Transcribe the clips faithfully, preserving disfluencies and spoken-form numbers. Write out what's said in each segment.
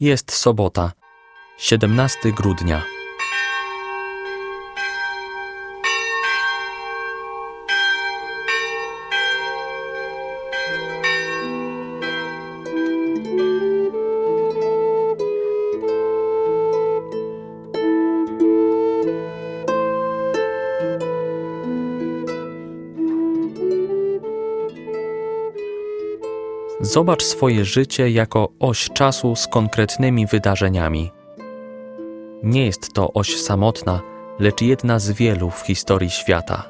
Jest sobota, siedemnastego grudnia. Zobacz swoje życie jako oś czasu z konkretnymi wydarzeniami. Nie jest to oś samotna, lecz jedna z wielu w historii świata.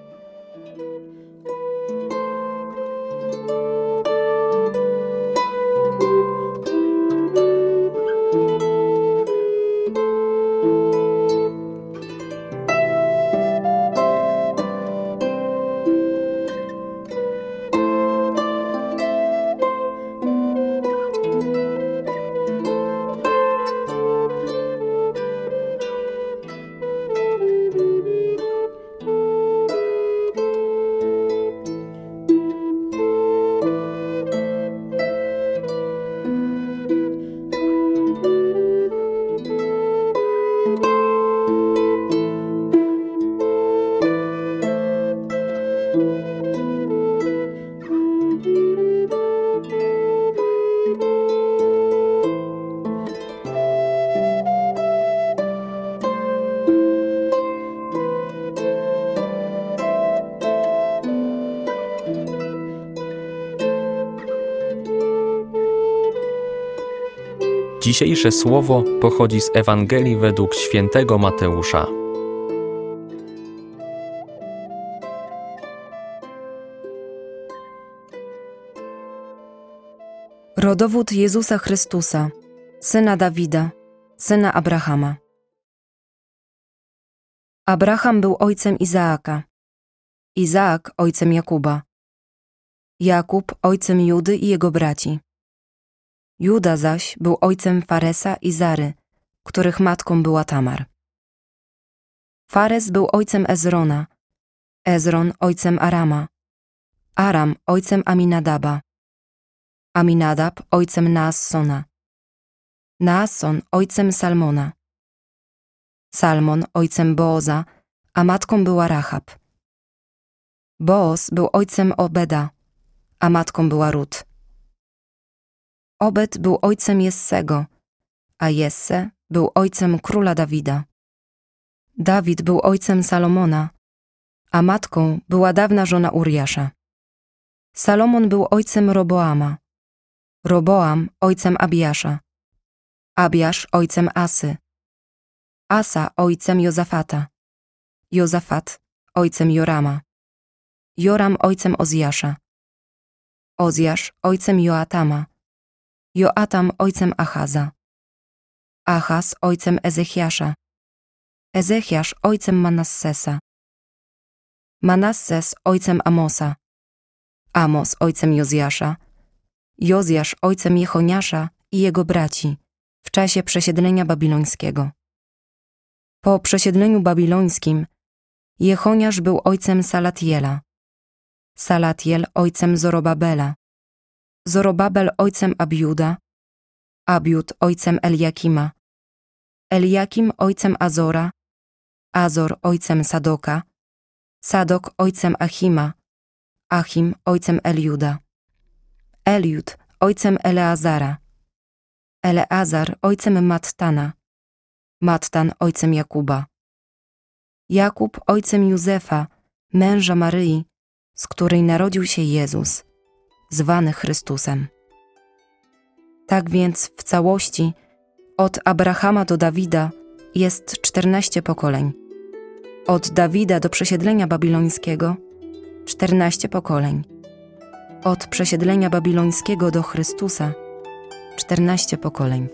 Dzisiejsze słowo pochodzi z Ewangelii według świętego Mateusza. Rodowód Jezusa Chrystusa, syna Dawida, syna Abrahama. Abraham był ojcem Izaaka, Izaak ojcem Jakuba, Jakub ojcem Judy i jego braci. Juda zaś był ojcem Faresa i Zary, których matką była Tamar. Fares był ojcem Ezrona, Ezron ojcem Arama, Aram ojcem Aminadaba, Aminadab ojcem Naassona, Naasson ojcem Salmona, Salmon ojcem Booza, a matką była Rahab. Booz był ojcem Obeda, a matką była Rut. Obed był ojcem Jessego, a Jesse był ojcem króla Dawida. Dawid był ojcem Salomona, a matką była dawna żona Uriasza. Salomon był ojcem Roboama, Roboam ojcem Abiasza, Abiasz ojcem Asy, Asa ojcem Jozafata, Jozafat ojcem Jorama, Joram ojcem Ozjasza, Ozjasz ojcem Joatama, Joatam ojcem Achaza, Achaz ojcem Ezechiasza, Ezechiasz ojcem Manassesa, Manasses ojcem Amosa, Amos ojcem Jozjasza, Jozjasz ojcem Jechoniasza i jego braci w czasie przesiedlenia babilońskiego. Po przesiedleniu babilońskim Jechoniasz był ojcem Salatiela, Salatiel ojcem Zorobabela, Zorobabel ojcem Abiuda, Abiud ojcem Eliakima, Eliakim ojcem Azora, Azor ojcem Sadoka, Sadok ojcem Achima, Achim ojcem Eliuda, Eliud ojcem Eleazara, Eleazar ojcem Mattana, Mattan ojcem Jakuba, Jakub ojcem Józefa, męża Maryi, z której narodził się Jezus, zwany Chrystusem. Tak więc w całości od Abrahama do Dawida jest czternaście pokoleń. Od Dawida do przesiedlenia babilońskiego czternaście pokoleń. Od przesiedlenia babilońskiego do Chrystusa czternaście pokoleń.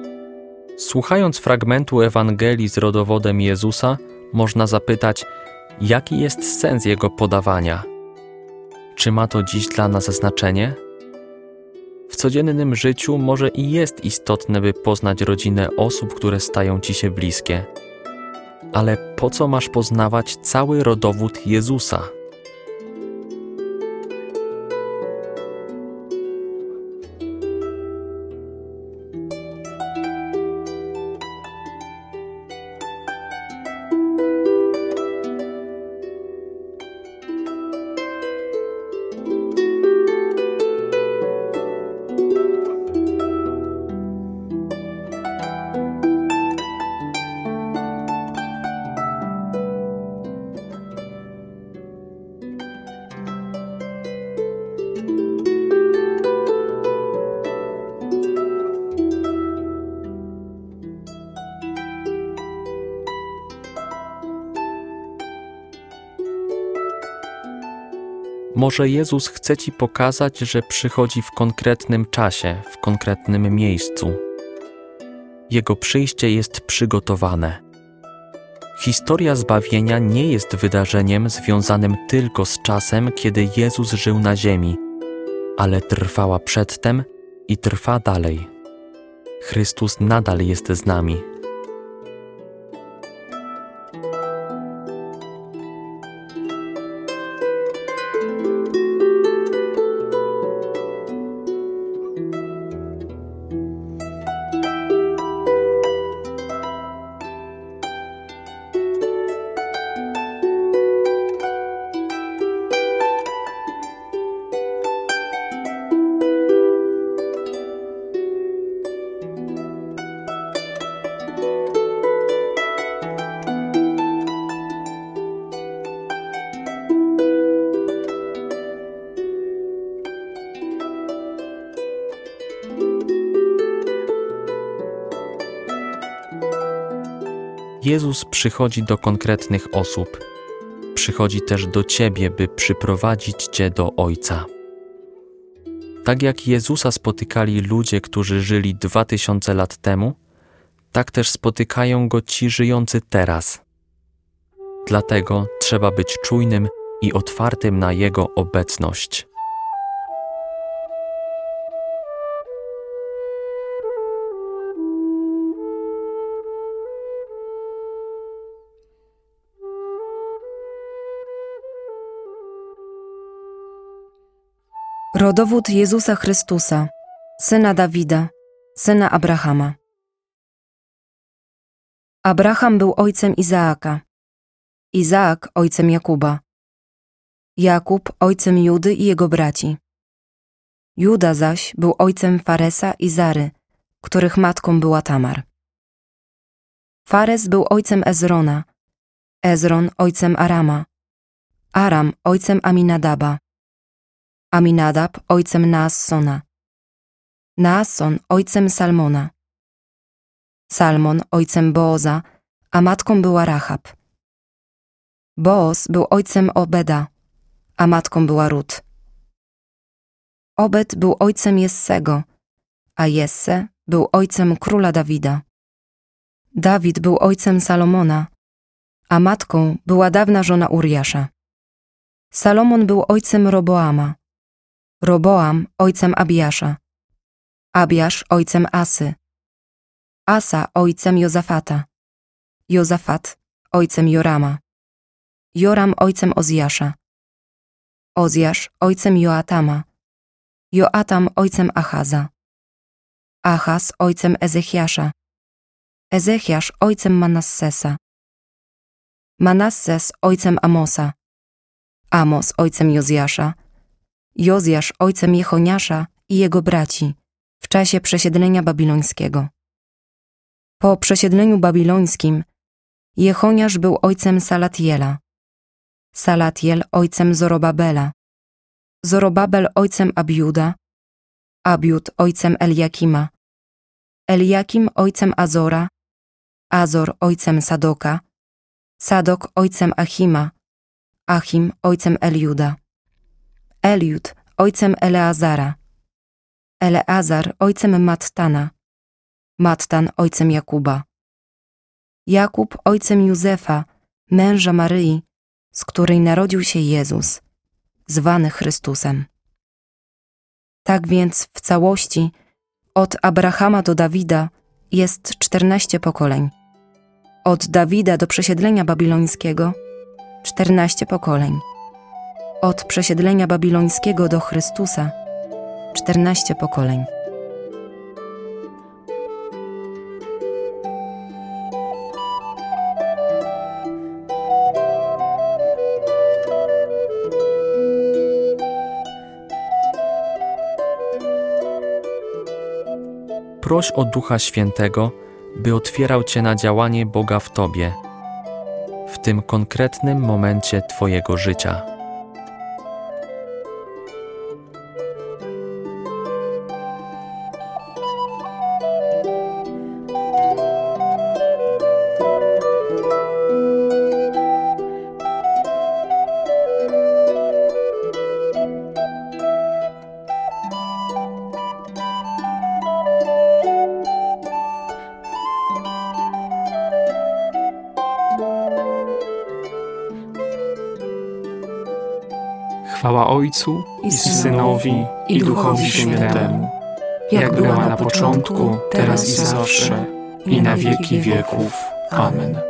Słuchając fragmentu Ewangelii z rodowodem Jezusa, można zapytać, Jaki jest sens jego podawania? Czy ma to dziś dla nas znaczenie? W codziennym życiu może i jest istotne, by poznać rodzinę osób, które stają ci się bliskie. Ale po co masz poznawać cały rodowód Jezusa? Może Jezus chce ci pokazać, że przychodzi w konkretnym czasie, w konkretnym miejscu. Jego przyjście jest przygotowane. Historia zbawienia nie jest wydarzeniem związanym tylko z czasem, kiedy Jezus żył na ziemi, ale trwała przedtem i trwa dalej. Chrystus nadal jest z nami. Jezus przychodzi do konkretnych osób. Przychodzi też do ciebie, by przyprowadzić cię do Ojca. Tak jak Jezusa spotykali ludzie, którzy żyli dwa tysiące lat temu, tak też spotykają Go ci żyjący teraz. Dlatego trzeba być czujnym i otwartym na Jego obecność. Rodowód Jezusa Chrystusa, syna Dawida, syna Abrahama. Abraham był ojcem Izaaka, Izaak ojcem Jakuba, Jakub ojcem Judy i jego braci. Juda zaś był ojcem Faresa i Zary, których matką była Tamar. Fares był ojcem Ezrona, Ezron ojcem Arama, Aram ojcem Aminadaba, Aminadab ojcem Naassona, Naasson ojcem Salmona, Salmon ojcem Booza, a matką była Rahab. Booz był ojcem Obeda, a matką była Rut. Obed był ojcem Jessego, a Jesse był ojcem króla Dawida. Dawid był ojcem Salomona, a matką była dawna żona Uriasza. Salomon był ojcem Roboama, Roboam ojcem Abiasza, Abiasz ojcem Asy, Asa ojcem Jozafata, Jozafat ojcem Jorama, Joram ojcem Ozjasza, Ozjasz ojcem Joatama, Joatam ojcem Achaza, Achaz ojcem Ezechiasza, Ezechiasz ojcem Manassesa, Manasses ojcem Amosa, Amos ojcem Jozjasza, Jozjasz ojcem Jechoniasza i jego braci w czasie przesiedlenia babilońskiego. Po przesiedleniu babilońskim Jechoniasz był ojcem Salatiela, Salatiel ojcem Zorobabela, Zorobabel ojcem Abiuda, Abiud ojcem Eliakima, Eliakim ojcem Azora, Azor ojcem Sadoka, Sadok ojcem Achima, Achim ojcem Eliuda, Eliud ojcem Eleazara, Eleazar ojcem Mattana, Mattan ojcem Jakuba, Jakub ojcem Józefa, męża Maryi, z której narodził się Jezus, zwany Chrystusem. Tak więc w całości od Abrahama do Dawida jest czternaście pokoleń. Od Dawida do przesiedlenia babilońskiego czternaście pokoleń. Od przesiedlenia babilońskiego do Chrystusa czternaście pokoleń. Proś o Ducha Świętego, by otwierał Cię na działanie Boga w Tobie, w tym konkretnym momencie Twojego życia. Chwała Ojcu i Synowi i Duchowi Świętemu, jak była na początku, teraz i zawsze, i na wieki wieków. Amen.